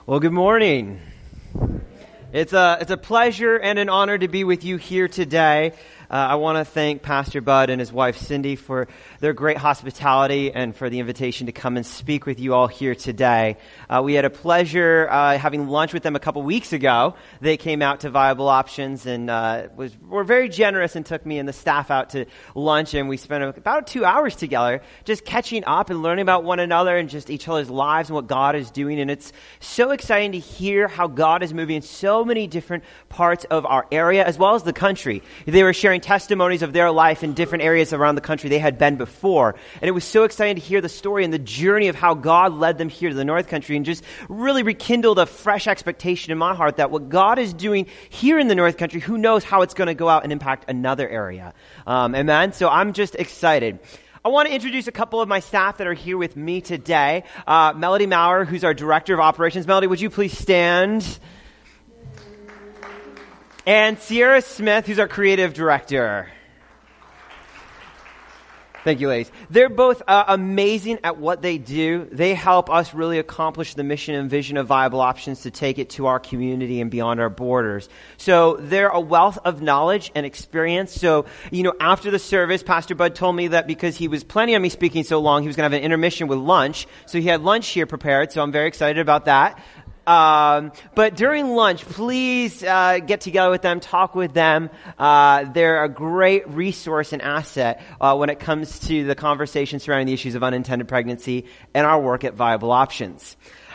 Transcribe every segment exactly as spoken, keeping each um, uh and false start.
Well, good morning. It's a, it's a pleasure and an honor to be with you here today. Uh, I want to thank Pastor Bud and his wife Cindy for their great hospitality and for the invitation to come and speak with you all here today. Uh, we had a pleasure uh, having lunch with them a couple weeks ago. They came out to Viable Options and uh, was were very generous and took me and the staff out to lunch, and we spent about two hours together just catching up and learning about one another and just each other's lives and what God is doing. And it's so exciting to hear how God is moving in so many different parts of our area as well as the country. They were sharing testimonies of their life in different areas around the country they had been before. And it was so exciting to hear the story and the journey of how God led them here to the North Country, and just really rekindled a fresh expectation in my heart that what God is doing here in the North Country, who knows how it's going to go out and impact another area. Um, amen. So I'm just excited. I want to introduce a couple of my staff that are here with me today. Uh, Melody Maurer, who's our Director of Operations. Melody, would you please stand? And Sierra Smith, who's our creative director. Thank you, ladies. They're both uh, amazing at what they do. They help us really accomplish the mission and vision of Viable Options to take it to our community and beyond our borders. So they're a wealth of knowledge and experience. So, you know, after the service, Pastor Bud told me that because he was planning on me speaking so long, he was going to have an intermission with lunch. So he had lunch here prepared. So I'm very excited about that. Um, but during lunch, please uh, get together with them, talk with them. Uh, they're a great resource and asset uh, when it comes to the conversation surrounding the issues of unintended pregnancy and our work at Viable Options.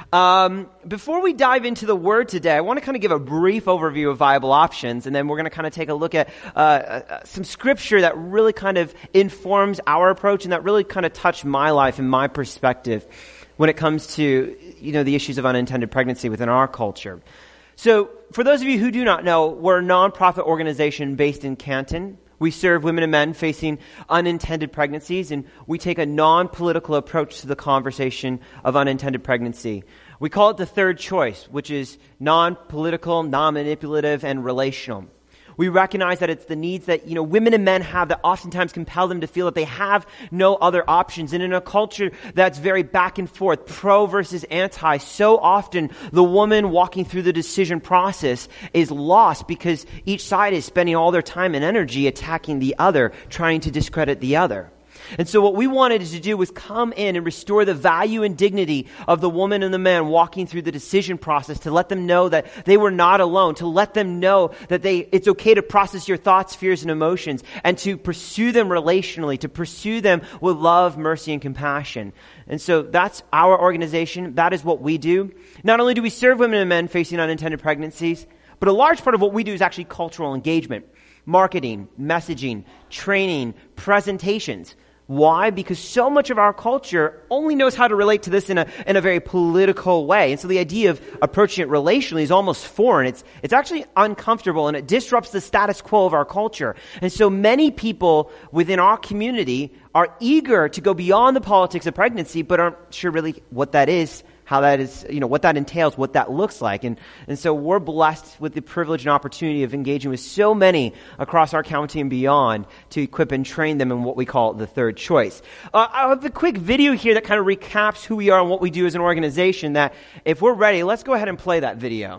Um, before we dive into the word today, I want to kind of give a brief overview of Viable Options, and then we're going to kind of take a look at uh, uh, some scripture that really kind of informs our approach and that really kind of touched my life and my perspective when it comes to, you know, the issues of unintended pregnancy within our culture. So, for those of you who do not know, we're a nonprofit organization based in Canton. We serve women and men facing unintended pregnancies, and we take a non-political approach to the conversation of unintended pregnancy. We call it the third choice, which is non-political, non-manipulative, and relational. We recognize that it's the needs that, you know, women and men have that oftentimes compel them to feel that they have no other options. And in a culture that's very back and forth, pro versus anti, so often the woman walking through the decision process is lost because each side is spending all their time and energy attacking the other, trying to discredit the other. And so what we wanted to do was come in and restore the value and dignity of the woman and the man walking through the decision process, to let them know that they were not alone, to let them know that they it's okay to process your thoughts, fears, and emotions, and to pursue them relationally, to pursue them with love, mercy, and compassion. And so that's our organization. That is what we do. Not only do we serve women and men facing unintended pregnancies, but a large part of what we do is actually cultural engagement, marketing, messaging, training, presentations. Why? Because so much of our culture only knows how to relate to this in a in a very political way. And so the idea of approaching it relationally is almost foreign. It's it's actually uncomfortable, and it disrupts the status quo of our culture. And so many people within our community are eager to go beyond the politics of pregnancy, but aren't sure really what that is, how that is, you know, what that entails, what that looks like. And and so we're blessed with the privilege and opportunity of engaging with so many across our county and beyond to equip and train them in what we call the third choice. Uh, I have a quick video here that kind of recaps who we are and what we do as an organization, that if we're ready, let's go ahead and play that video.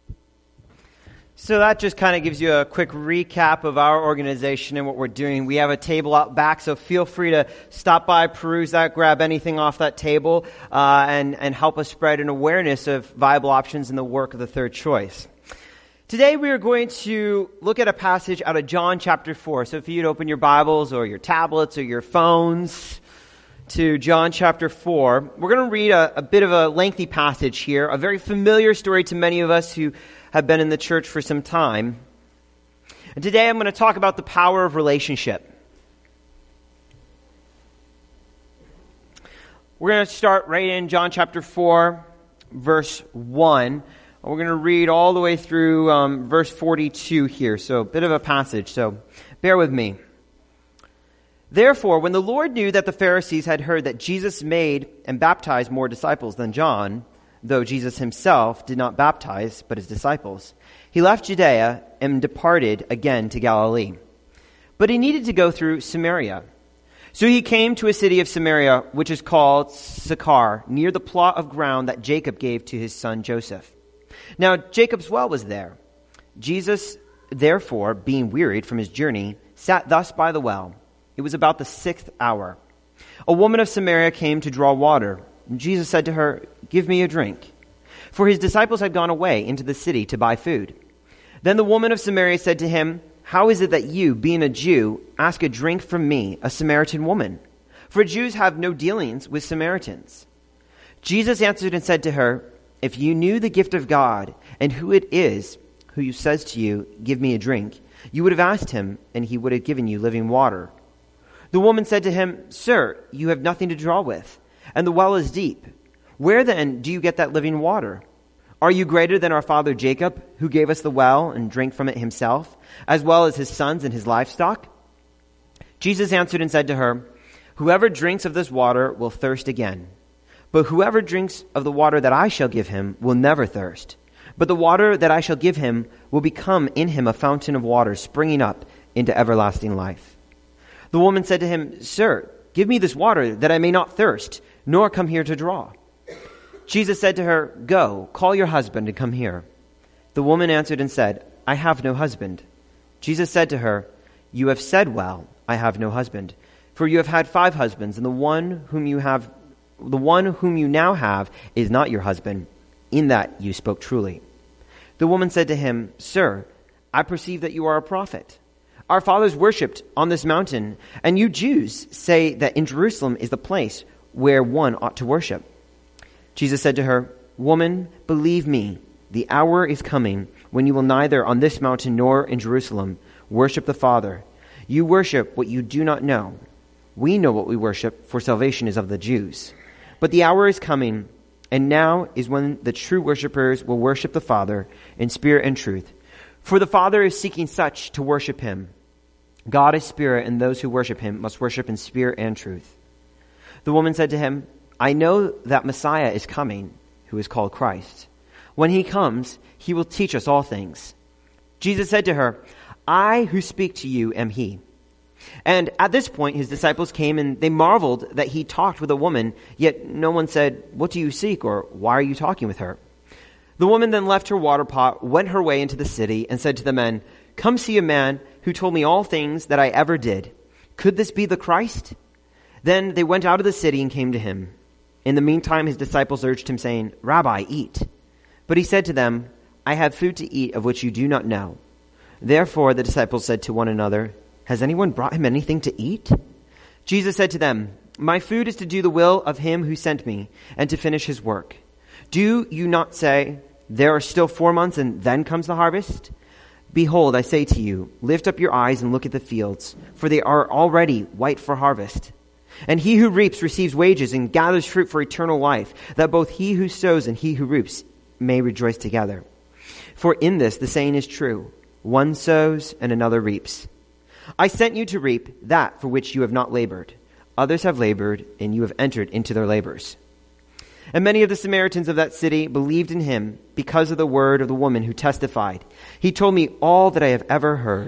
So that just kind of gives you a quick recap of our organization and what we're doing. We have a table out back, so feel free to stop by, peruse that, grab anything off that table, uh, and, and help us spread an awareness of Viable Options and the work of the third choice. Today we are going to look at a passage out of John chapter four. So if you'd open your Bibles or your tablets or your phones to John chapter four, we're going to read a, a bit of a lengthy passage here, a very familiar story to many of us who have been in the church for some time. And today I'm going to talk about the power of relationship. We're going to start right in John chapter four, verse one. We're going to read all the way through um, verse forty-two here. So a bit of a passage, so bear with me. Therefore, when the Lord knew that the Pharisees had heard that Jesus made and baptized more disciples than John, though Jesus himself did not baptize, but his disciples, he left Judea and departed again to Galilee. But he needed to go through Samaria. So he came to a city of Samaria, which is called Sychar, near the plot of ground that Jacob gave to his son Joseph. Now Jacob's well was there. Jesus, therefore, being wearied from his journey, sat thus by the well. It was about the sixth hour. A woman of Samaria came to draw water. And Jesus said to her, "Give me a drink." For his disciples had gone away into the city to buy food. Then the woman of Samaria said to him, "How is it that you, being a Jew, ask a drink from me, a Samaritan woman? For Jews have no dealings with Samaritans." Jesus answered and said to her, "If you knew the gift of God and who it is who says to you, 'Give me a drink,' you would have asked him, and he would have given you living water." The woman said to him, "Sir, you have nothing to draw with, and the well is deep. Where then do you get that living water? Are you greater than our father Jacob, who gave us the well and drank from it himself, as well as his sons and his livestock?" Jesus answered and said to her, "Whoever drinks of this water will thirst again. But whoever drinks of the water that I shall give him will never thirst. But the water that I shall give him will become in him a fountain of water springing up into everlasting life." The woman said to him, "Sir, give me this water that I may not thirst, nor come here to draw." Jesus said to her, "Go, call your husband and come here." The woman answered and said, "I have no husband." Jesus said to her, "You have said well, I have no husband. For you have had five husbands, and the one whom you have, the one whom you now have is not your husband. In that you spoke truly." The woman said to him, "Sir, I perceive that you are a prophet. Our fathers worshipped on this mountain, and you Jews say that in Jerusalem is the place where one ought to worship." Jesus said to her, "Woman, believe me, the hour is coming when you will neither on this mountain nor in Jerusalem worship the Father. You worship what you do not know. We know what we worship, for salvation is of the Jews. But the hour is coming, and now is when the true worshipers will worship the Father in spirit and truth. For the Father is seeking such to worship him. God is spirit, and those who worship him must worship in spirit and truth." The woman said to him, "I know that Messiah is coming, who is called Christ. When he comes, he will teach us all things." Jesus said to her, "I who speak to you am he." And at this point his disciples came, and they marveled that he talked with a woman, yet no one said, "What do you seek?" or "Why are you talking with her?" The woman then left her water pot, went her way into the city, and said to the men, "Come see a man who told me all things that I ever did. Could this be the Christ?" Then they went out of the city and came to him. In the meantime his disciples urged him, saying, "Rabbi, eat." But he said to them, "I have food to eat of which you do not know." Therefore the disciples said to one another, "Has anyone brought him anything to eat?" Jesus said to them, "My food is to do the will of him who sent me, and to finish his work. Do you not say, 'There are still four months, and then comes the harvest'? Behold, I say to you, lift up your eyes and look at the fields, for they are already white for harvest. And he who reaps receives wages and gathers fruit for eternal life, that both he who sows and he who reaps may rejoice together. For in this the saying is true, one sows and another reaps. I sent you to reap that for which you have not labored. Others have labored, and you have entered into their labors." And many of the Samaritans of that city believed in him because of the word of the woman who testified, "He told me all that I have ever heard,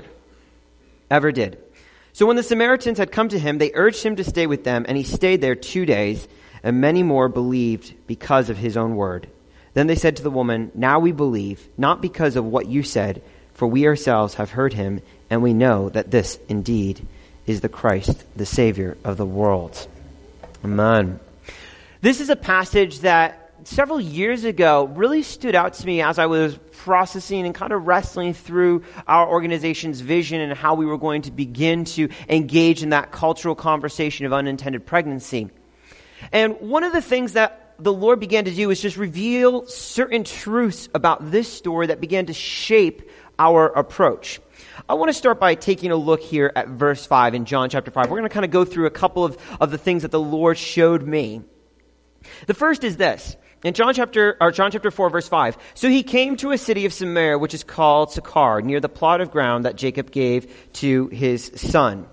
ever did." So when the Samaritans had come to him, they urged him to stay with them, and he stayed there two days, and many more believed because of his own word. Then they said to the woman, "Now we believe, not because of what you said, for we ourselves have heard him, and we know that this indeed is the Christ, the Savior of the world." Amen. This is a passage that several years ago really stood out to me as I was processing and kind of wrestling through our organization's vision and how we were going to begin to engage in that cultural conversation of unintended pregnancy. And one of the things that the Lord began to do is just reveal certain truths about this story that began to shape our approach. I want to start by taking a look here at verse five in John chapter five. We're going to kind of go through a couple of, of the things that the Lord showed me. The first is this. In John chapter, or John chapter four, verse five, "So he came to a city of Samaria, which is called Sychar, near the plot of ground that Jacob gave to his son."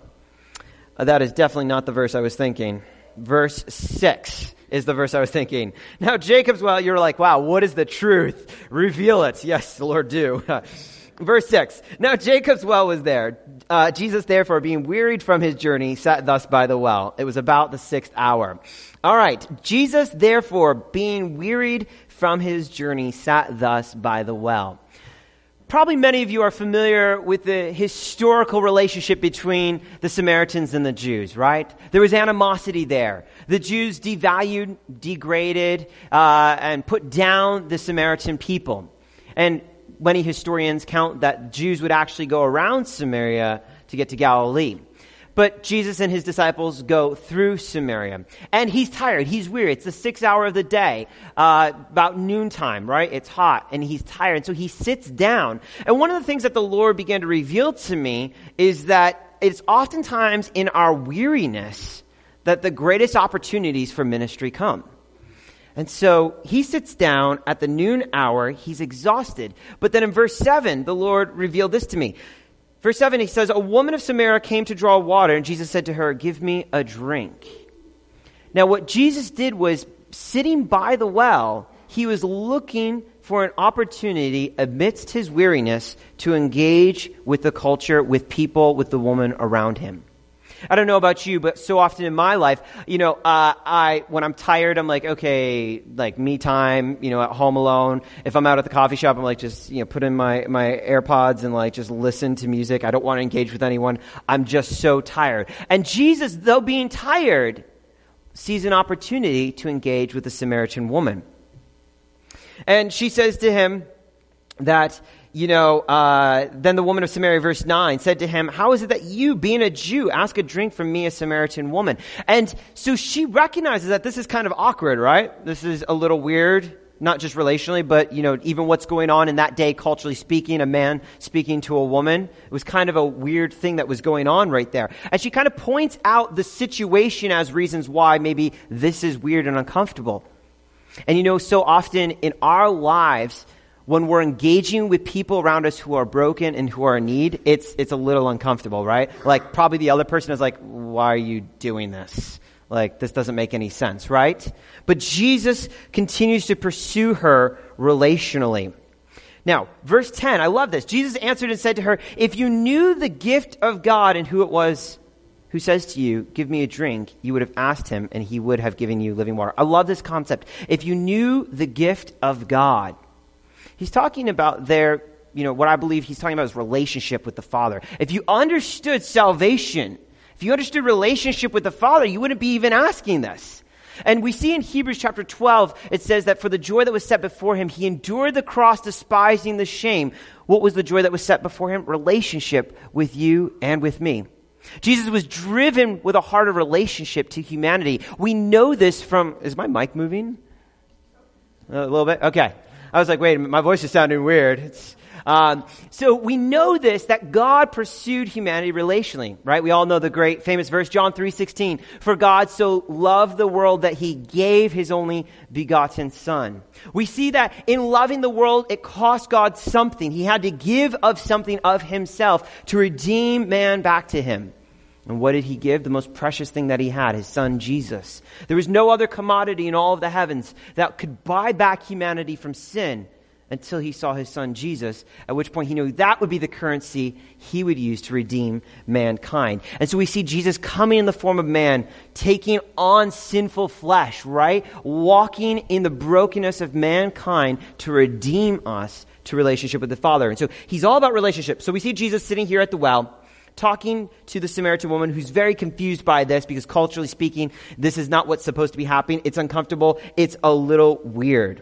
Uh, that is definitely not the verse I was thinking. Verse six is the verse I was thinking. Now Jacob's well, you're like, wow, what is the truth? Reveal it. Yes, the Lord do. Verse six. Now Jacob's well was there. Uh, Jesus, therefore, being wearied from his journey, sat thus by the well. It was about the sixth hour. All right. Jesus, therefore, being wearied from his journey, sat thus by the well. Probably many of you are familiar with the historical relationship between the Samaritans and the Jews, right? There was animosity there. The Jews devalued, degraded, uh, and put down the Samaritan people. And many historians count that Jews would actually go around Samaria to get to Galilee. But Jesus and his disciples go through Samaria. And he's tired. He's weary. It's the sixth hour of the day, uh, about noontime, right? It's hot, and he's tired. And so he sits down. And one of the things that the Lord began to reveal to me is that it's oftentimes in our weariness that the greatest opportunities for ministry come. And so he sits down at the noon hour. He's exhausted. But then in verse seven, the Lord revealed this to me. Verse seven, he says, a woman of Samaria came to draw water, and Jesus said to her, give me a drink. Now, what Jesus did was, sitting by the well, he was looking for an opportunity amidst his weariness to engage with the culture, with people, with the woman around him. I don't know about you, but so often in my life, you know, uh, I, when I'm tired, I'm like, okay, like me time, you know, at home alone. If I'm out at the coffee shop, I'm like, just, you know, put in my, my AirPods and like, just listen to music. I don't want to engage with anyone. I'm just so tired. And Jesus, though being tired, sees an opportunity to engage with the Samaritan woman. And she says to him that, you know, uh, then the woman of Samaria, verse nine, said to him, how is it that you, being a Jew, ask a drink from me, a Samaritan woman? And so she recognizes that this is kind of awkward, right? This is a little weird, not just relationally, but, you know, even what's going on in that day, culturally speaking, a man speaking to a woman. It was kind of a weird thing that was going on right there. And she kind of points out the situation as reasons why maybe this is weird and uncomfortable. And, you know, so often in our lives, when we're engaging with people around us who are broken and who are in need, it's it's a little uncomfortable, right? Like probably the other person is like, why are you doing this? Like, this doesn't make any sense, right? But Jesus continues to pursue her relationally. Now, verse ten, I love this. Jesus answered and said to her, if you knew the gift of God and who it was who says to you, give me a drink, you would have asked him and he would have given you living water. I love this concept. If you knew the gift of God. He's talking about their, you know, what I believe he's talking about is relationship with the Father. If you understood salvation, if you understood relationship with the Father, you wouldn't be even asking this. And we see in Hebrews chapter twelve, it says that for the joy that was set before him, he endured the cross, despising the shame. What was the joy that was set before him? Relationship with you and with me. Jesus was driven with a heart of relationship to humanity. We know this from, is my mic moving? A little bit? Okay. I was like, wait, my voice is sounding weird. It's, um, so we know this, that God pursued humanity relationally, right? We all know the great famous verse, John three sixteen. For God so loved the world that he gave his only begotten son. We see that in loving the world, it cost God something. He had to give of something of himself to redeem man back to him. And what did he give? The most precious thing that he had, his son Jesus. There was no other commodity in all of the heavens that could buy back humanity from sin until he saw his son Jesus, at which point he knew that would be the currency he would use to redeem mankind. And so we see Jesus coming in the form of man, taking on sinful flesh, right? Walking in the brokenness of mankind to redeem us to relationship with the Father. And so he's all about relationship. So we see Jesus sitting here at the well, talking to the Samaritan woman who's very confused by this because culturally speaking, this is not what's supposed to be happening. It's uncomfortable. It's a little weird.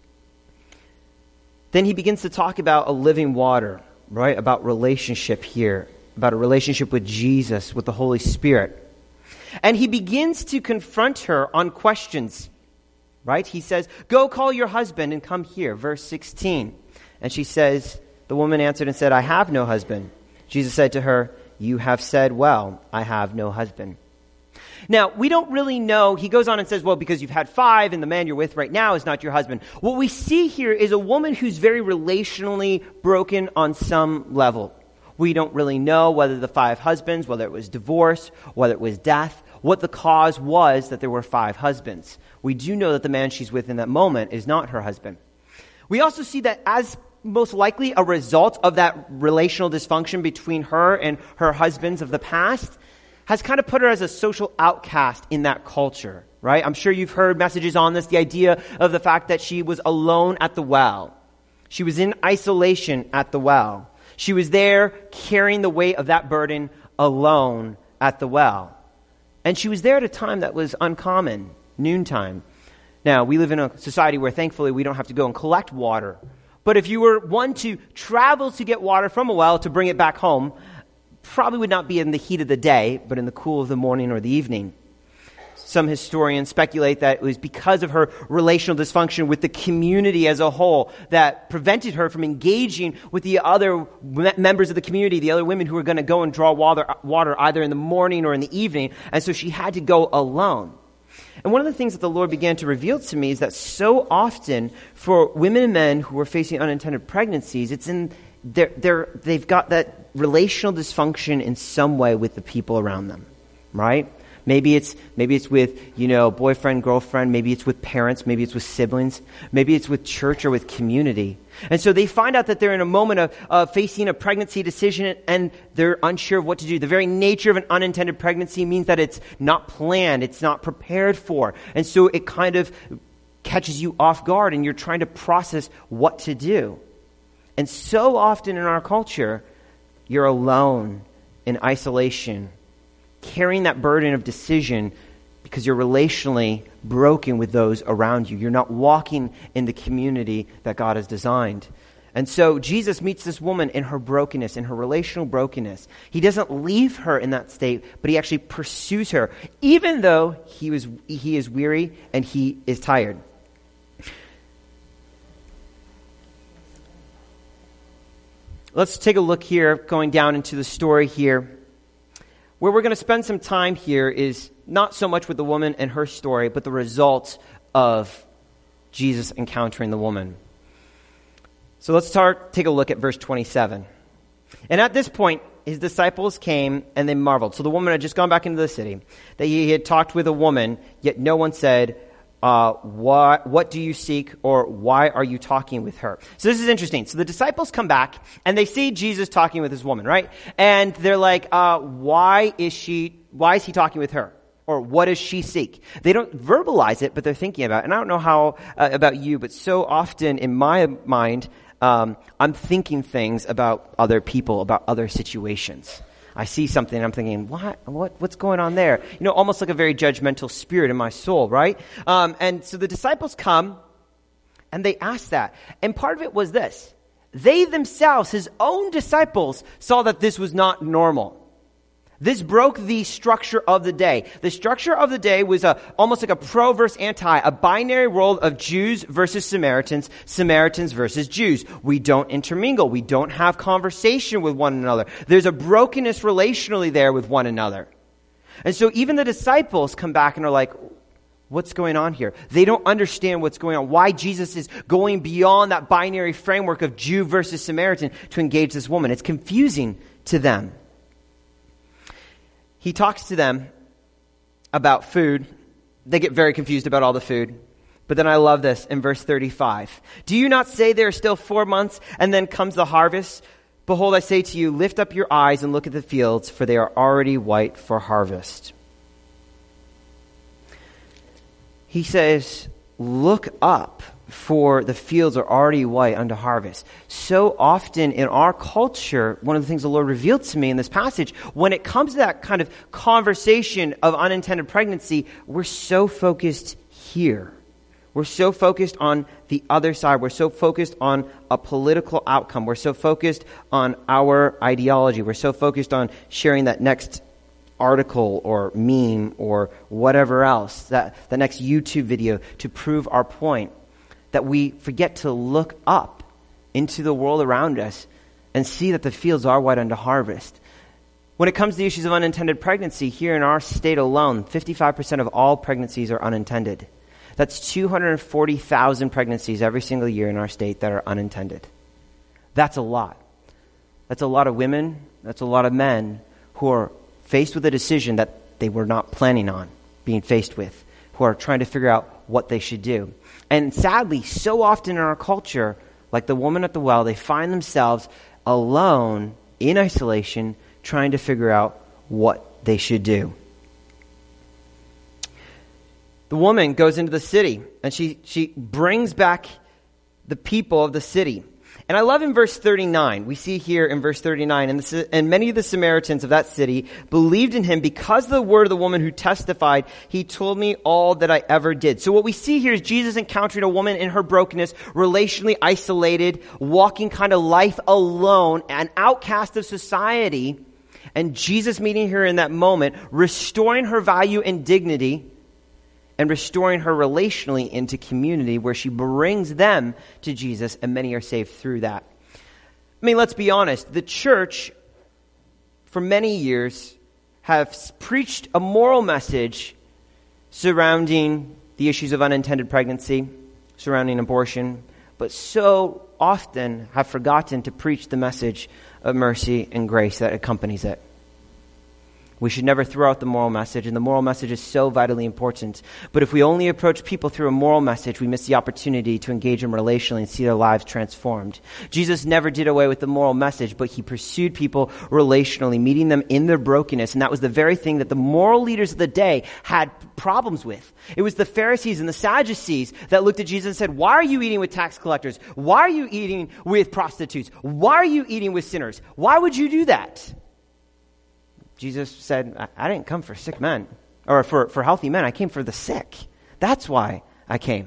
Then he begins to talk about a living water, right? About relationship here, about a relationship with Jesus, with the Holy Spirit. And he begins to confront her on questions, right? He says, go call your husband and come here, verse sixteen. And she says, the woman answered and said, I have no husband. Jesus said to her, you have said well, I have no husband. Now, we don't really know. He goes on and says, well, because you've had five and the man you're with right now is not your husband. What we see here is a woman who's very relationally broken on some level. We don't really know whether the five husbands, whether it was divorce, whether it was death, what the cause was that there were five husbands. We do know that the man she's with in that moment is not her husband. We also see that as most likely a result of that relational dysfunction between her and her husbands of the past, has kind of put her as a social outcast in that culture, right? I'm sure you've heard messages on this, the idea of the fact that she was alone at the well. She was in isolation at the well. She was there carrying the weight of that burden alone at the well. And she was there at a time that was uncommon, noontime. Now, we live in a society where thankfully we don't have to go and collect water. But if you were one to travel to get water from a well to bring it back home, probably would not be in the heat of the day, but in the cool of the morning or the evening. Some historians speculate that it was because of her relational dysfunction with the community as a whole that prevented her from engaging with the other members of the community, the other women who were going to go and draw water, water either in the morning or in the evening, and so she had to go alone. And one of the things that the Lord began to reveal to me is that so often for women and men who are facing unintended pregnancies, it's in they're, they're, they've got that relational dysfunction in some way with the people around them, right? Maybe it's maybe it's with, you know, boyfriend, girlfriend. Maybe it's with parents. Maybe it's with siblings. Maybe it's with church or with community. And so they find out that they're in a moment of uh, facing a pregnancy decision and they're unsure of what to do. The very nature of an unintended pregnancy means that it's not planned. It's not prepared for. And so it kind of catches you off guard and you're trying to process what to do. And so often in our culture, you're alone in isolation, carrying that burden of decision because you're relationally broken with those around you. You're not walking in the community that God has designed. And so Jesus meets this woman in her brokenness, in her relational brokenness. He doesn't leave her in that state, but he actually pursues her, even though he was he is weary and he is tired. Let's take a look here, going down into the story here. Where we're going to spend some time here is not so much with the woman and her story, but the results of Jesus encountering the woman. So let's start, take a look at verse twenty-seven. And at this point, his disciples came and they marveled. So the woman had just gone back into the city. That he had talked with a woman, yet no one said, Uh, what, what do you seek, or why are you talking with her? So this is interesting. So the disciples come back and they see Jesus talking with this woman, right? And they're like, uh, why is she, why is he talking with her? Or what does she seek? They don't verbalize it, but they're thinking about it. And I don't know how, uh, about you, but so often in my mind, um, I'm thinking things about other people, about other situations. I see something and I'm thinking, what, what, what's going on there? You know, almost like a very judgmental spirit in my soul, right? Um, and so the disciples come and they ask that. And part of it was this. They themselves, his own disciples, saw that this was not normal. This broke the structure of the day. The structure of the day was a, almost like a pro versus anti, a binary world of Jews versus Samaritans, Samaritans versus Jews. We don't intermingle. We don't have conversation with one another. There's a brokenness relationally there with one another. And so even the disciples come back and are like, what's going on here? They don't understand what's going on, why Jesus is going beyond that binary framework of Jew versus Samaritan to engage this woman. It's confusing to them. He talks to them about food. They get very confused about all the food. But then I love this in verse thirty-five. Do you not say there are still four months and then comes the harvest? Behold, I say to you, lift up your eyes and look at the fields, for they are already white for harvest. He says, look up, for the fields are already white unto harvest. So often in our culture, one of the things the Lord revealed to me in this passage, when it comes to that kind of conversation of unintended pregnancy, we're so focused here. We're so focused on the other side. We're so focused on a political outcome. We're so focused on our ideology. We're so focused on sharing that next article or meme or whatever else, that the next YouTube video to prove our point, that we forget to look up into the world around us and see that the fields are white unto harvest. When it comes to the issues of unintended pregnancy, here in our state alone, fifty-five percent of all pregnancies are unintended. That's two hundred forty thousand pregnancies every single year in our state that are unintended. That's a lot. That's a lot of women, that's a lot of men who are faced with a decision that they were not planning on being faced with, who are trying to figure out what they should do. And sadly, so often in our culture, like the woman at the well, they find themselves alone, in isolation, trying to figure out what they should do. The woman goes into the city, and she, she brings back the people of the city. And I love in verse thirty-nine, we see here in verse thirty-nine, and, the, and many of the Samaritans of that city believed in him because of the word of the woman who testified, he told me all that I ever did. So what we see here is Jesus encountering a woman in her brokenness, relationally isolated, walking kind of life alone, an outcast of society, and Jesus meeting her in that moment, restoring her value and dignity, and restoring her relationally into community where she brings them to Jesus, and many are saved through that. I mean, let's be honest. The church, for many years, have preached a moral message surrounding the issues of unintended pregnancy, surrounding abortion, but so often have forgotten to preach the message of mercy and grace that accompanies it. We should never throw out the moral message, and the moral message is so vitally important. But if we only approach people through a moral message, we miss the opportunity to engage them relationally and see their lives transformed. Jesus never did away with the moral message, but he pursued people relationally, meeting them in their brokenness, and that was the very thing that the moral leaders of the day had problems with. It was the Pharisees and the Sadducees that looked at Jesus and said, why are you eating with tax collectors? Why are you eating with prostitutes? Why are you eating with sinners? Why would you do that? Jesus said, I, I didn't come for sick men, or for, for healthy men. I came for the sick. That's why I came.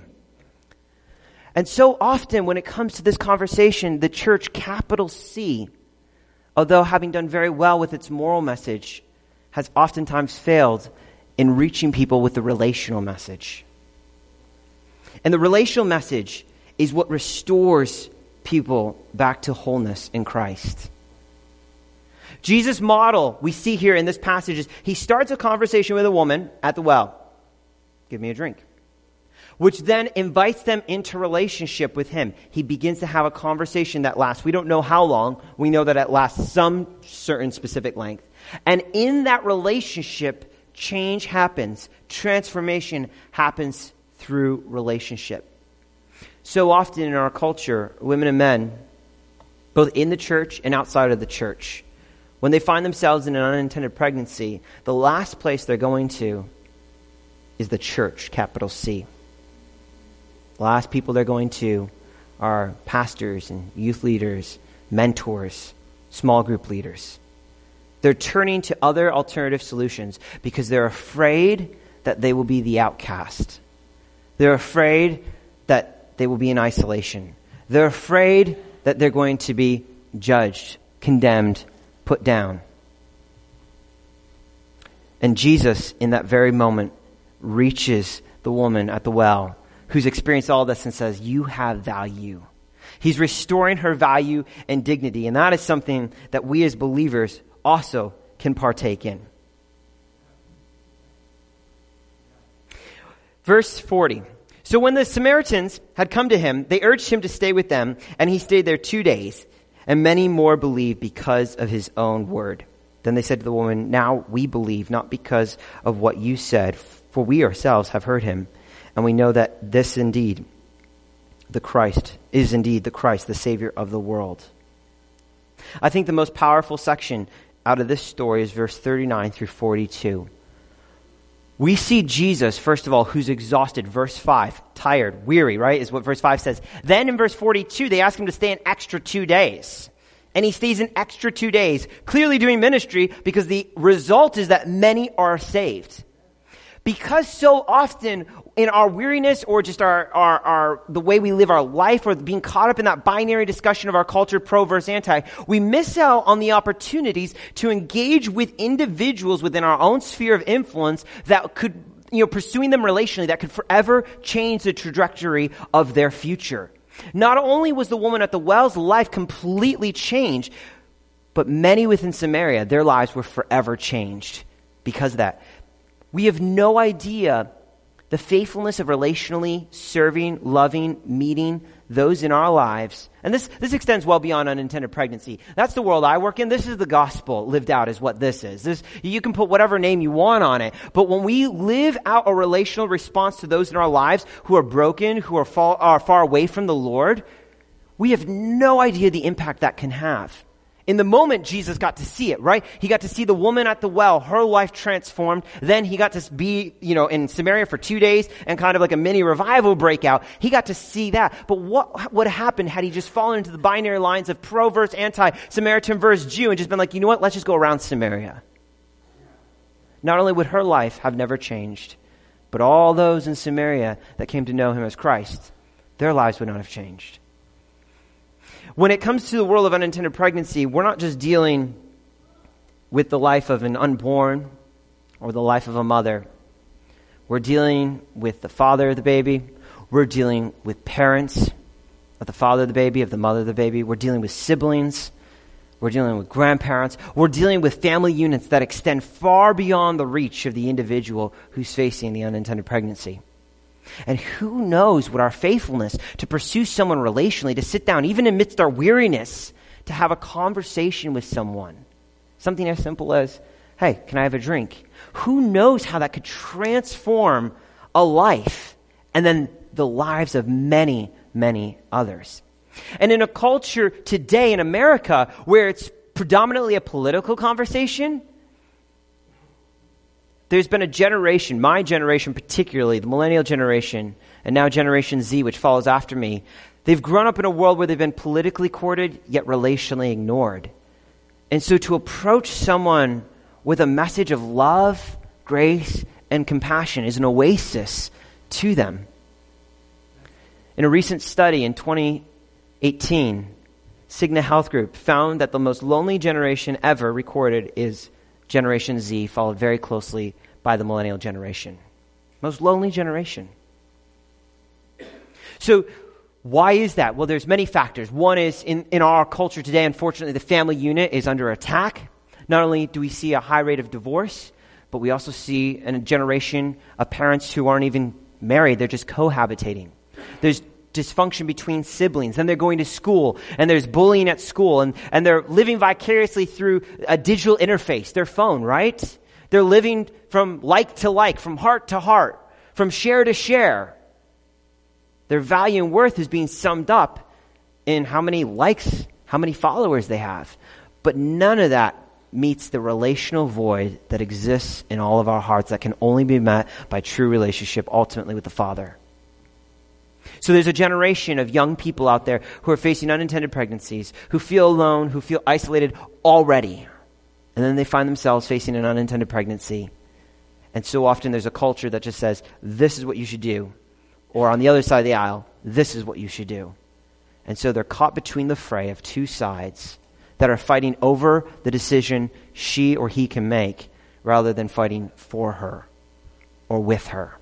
And so often when it comes to this conversation, the church, capital C, although having done very well with its moral message, has oftentimes failed in reaching people with the relational message. And the relational message is what restores people back to wholeness in Christ. Jesus' model we see here in this passage is he starts a conversation with a woman at the well. Give me a drink. Which then invites them into relationship with him. He begins to have a conversation that lasts. We don't know how long. We know that it lasts some certain specific length. And in that relationship, change happens. Transformation happens through relationship. So often in our culture, women and men, both in the church and outside of the church, when they find themselves in an unintended pregnancy, the last place they're going to is the church, capital C. The last people they're going to are pastors and youth leaders, mentors, small group leaders. They're turning to other alternative solutions because they're afraid that they will be the outcast. They're afraid that they will be in isolation. They're afraid that they're going to be judged, condemned, put down. And Jesus, in that very moment, reaches the woman at the well who's experienced all this and says, you have value. He's restoring her value and dignity, and that is something that we as believers also can partake in. Verse forty. So when the Samaritans had come to him, they urged him to stay with them, and he stayed there two days. And many more believed because of his own word. Then they said to the woman, now we believe, not because of what you said, for we ourselves have heard him, and we know that this indeed, the Christ, is indeed the Christ, the Savior of the world. I think the most powerful section out of this story is verse thirty-nine through forty-two. We see Jesus, first of all, who's exhausted. Verse five, tired, weary, right, is what verse five says. Then in verse forty-two, they ask him to stay an extra two days. And he stays an extra two days, clearly doing ministry because the result is that many are saved. Because so often in our weariness or just our, our, our the way we live our life or being caught up in that binary discussion of our culture, pro versus anti, we miss out on the opportunities to engage with individuals within our own sphere of influence that could, you know, pursuing them relationally, that could forever change the trajectory of their future. Not only was the woman at the well's life completely changed, but many within Samaria, their lives were forever changed because of that. We have no idea the faithfulness of relationally serving, loving, meeting those in our lives. And this, this extends well beyond unintended pregnancy. That's the world I work in. This is the gospel lived out is what this is. This, you can put whatever name you want on it. But when we live out a relational response to those in our lives who are broken, who are far, are far away from the Lord, We have no idea the impact that can have. In the moment, Jesus got to see it, right? He got to see the woman at the well, her life transformed. Then he got to be, you know, in Samaria for two days and kind of like a mini revival breakout. He got to see that. But what would have happened had he just fallen into the binary lines of pro versus anti, Samaritan versus Jew, and just been like, you know what, let's just go around Samaria. Not only would her life have never changed, but all those in Samaria that came to know him as Christ, their lives would not have changed. When it comes to the world of unintended pregnancy, we're not just dealing with the life of an unborn or the life of a mother. We're dealing with the father of the baby. We're dealing with parents of the father of the baby, of the mother of the baby. We're dealing with siblings. We're dealing with grandparents. We're dealing with family units that extend far beyond the reach of the individual who's facing the unintended pregnancy. And who knows what our faithfulness to pursue someone relationally, to sit down, even amidst our weariness, to have a conversation with someone. Something as simple as, hey, can I have a drink? Who knows how that could transform a life and then the lives of many, many others. And in a culture today in America where it's predominantly a political conversation, there's been a generation, my generation particularly, the millennial generation, and now Generation Z, which follows after me, they've grown up in a world where they've been politically courted, yet relationally ignored. And so to approach someone with a message of love, grace, and compassion is an oasis to them. In a recent study in twenty eighteen, Cigna Health Group found that the most lonely generation ever recorded is Generation Z, followed very closely by the millennial generation. Most lonely generation. So why is that? Well, there's many factors. One is in, in our culture today, unfortunately, the family unit is under attack. Not only do we see a high rate of divorce, but we also see a generation of parents who aren't even married. They're just cohabitating. There's dysfunction between siblings, and they're going to school, and there's bullying at school, and, and they're living vicariously through a digital interface, their phone, right? They're living from like to like, from heart to heart, from share to share. Their value and worth is being summed up in how many likes, how many followers they have. But none of that meets the relational void that exists in all of our hearts that can only be met by true relationship, ultimately with the Father. So there's a generation of young people out there who are facing unintended pregnancies, who feel alone, who feel isolated already. And then they find themselves facing an unintended pregnancy. And so often there's a culture that just says, this is what you should do. Or on the other side of the aisle, this is what you should do. And so they're caught between the fray of two sides that are fighting over the decision she or he can make rather than fighting for her or with her.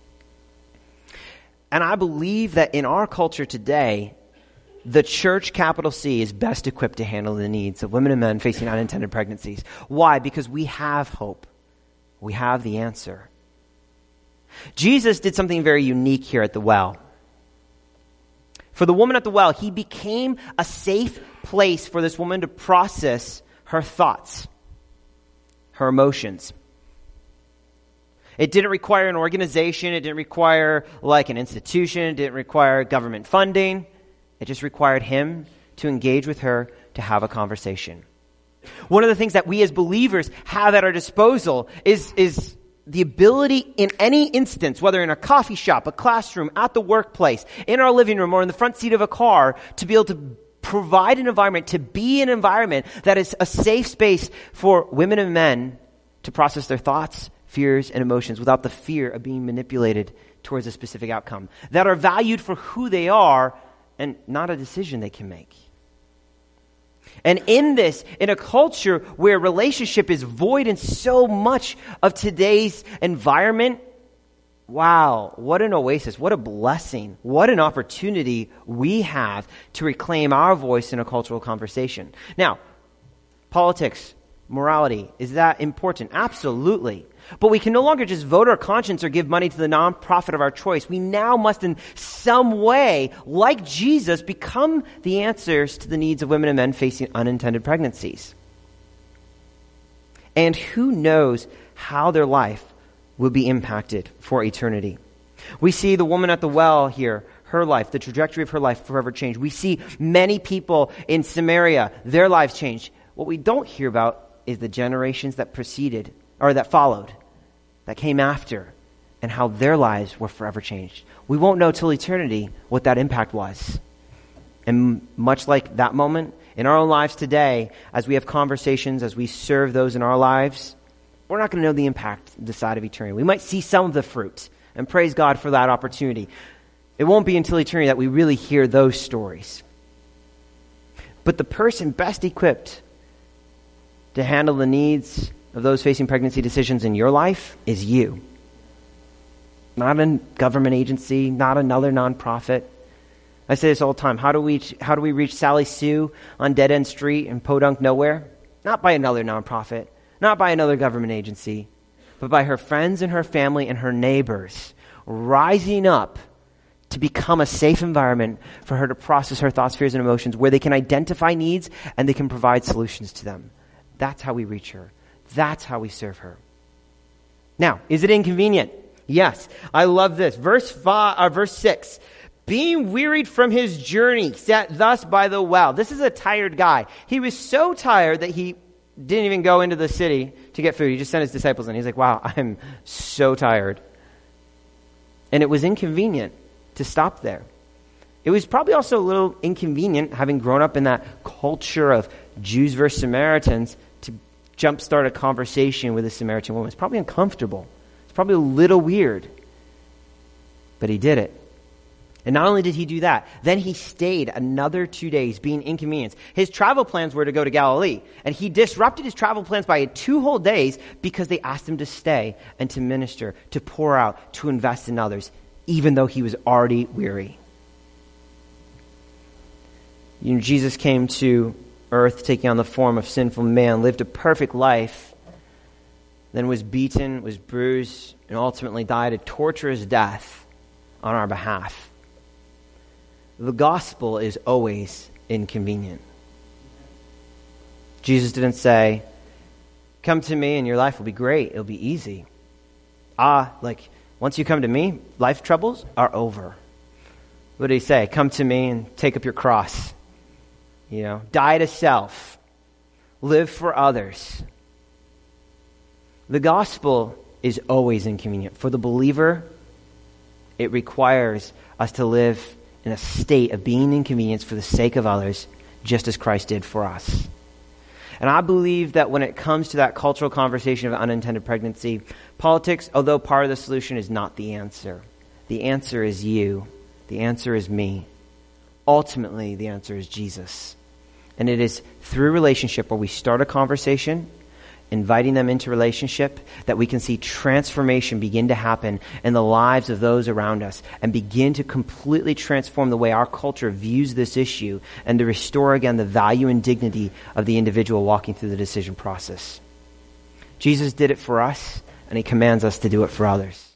And I believe that in our culture today, the church, capital C, is best equipped to handle the needs of women and men facing unintended pregnancies. Why? Because we have hope. We have the answer. Jesus did something very unique here at the well. For the woman at the well, he became a safe place for this woman to process her thoughts, her emotions. It didn't require an organization. It didn't require like an institution. It didn't require government funding. It just required him to engage with her, to have a conversation. One of the things that we as believers have at our disposal is, is the ability in any instance, whether in a coffee shop, a classroom, at the workplace, in our living room, or in the front seat of a car, to be able to provide an environment, to be an environment that is a safe space for women and men to process their thoughts, fears, and emotions without the fear of being manipulated towards a specific outcome, that are valued for who they are and not a decision they can make. And in this, in a culture where relationship is void in so much of today's environment, wow, what an oasis, what a blessing, what an opportunity we have to reclaim our voice in a cultural conversation. Now, politics, morality, is that important? Absolutely. But we can no longer just vote our conscience or give money to the nonprofit of our choice. We now must in some way, like Jesus, become the answers to the needs of women and men facing unintended pregnancies. And who knows how their life will be impacted for eternity. We see the woman at the well here. her life, the trajectory of her life forever changed. We see many people in Samaria, their lives changed. What we don't hear about is the generations that preceded, or that followed, that came after, and how their lives were forever changed. We won't know till eternity what that impact was. And much like that moment, in our own lives today, as we have conversations, as we serve those in our lives, we're not going to know the impact this side of eternity. We might see some of the fruit, and praise God for that opportunity. It won't be until eternity that we really hear those stories. But the person best equipped to handle the needs of those facing pregnancy decisions in your life is you. Not a government agency, not another nonprofit. I say this all the time. How do we how do we reach Sally Sue on Dead End Street in Podunk Nowhere? Not by another nonprofit, not by another government agency, but by her friends and her family and her neighbors rising up to become a safe environment for her to process her thoughts, fears, and emotions, where they can identify needs and they can provide solutions to them. That's how we reach her. That's how we serve her. Now, is it inconvenient? Yes. I love this. Verse five, uh, verse six. Being wearied from his journey, sat thus by the well. This is a tired guy. He was so tired that he didn't even go into the city to get food. He just sent his disciples in. He's like, wow, I'm so tired. And it was inconvenient to stop there. It was probably also a little inconvenient, having grown up in that culture of Jews versus Samaritans, to jumpstart a conversation with a Samaritan woman. It's probably uncomfortable. It's probably a little weird. But he did it. And not only did he do that, then he stayed another two days being inconvenienced. His travel plans were to go to Galilee, and he disrupted his travel plans by two whole days because they asked him to stay and to minister, to pour out, to invest in others, even though he was already weary. You know, Jesus came to earth taking on the form of sinful man, lived a perfect life, then was beaten, was bruised, and ultimately died a torturous death on our behalf. The gospel is always inconvenient. Jesus didn't say, come to me and your life will be great, it'll be easy. Ah, like, once you come to me, life troubles are over. What did he say? Come to me and take up your cross. You know, die to self. Live for others. The gospel is always inconvenient. For the believer, it requires us to live in a state of being inconvenienced for the sake of others, just as Christ did for us. And I believe that when it comes to that cultural conversation of unintended pregnancy, politics, although part of the solution, is not the answer. The answer is you. The answer is me. Ultimately, the answer is Jesus. And it is through relationship where we start a conversation, inviting them into relationship, that we can see transformation begin to happen in the lives of those around us and begin to completely transform the way our culture views this issue and to restore again the value and dignity of the individual walking through the decision process. Jesus did it for us, and he commands us to do it for others.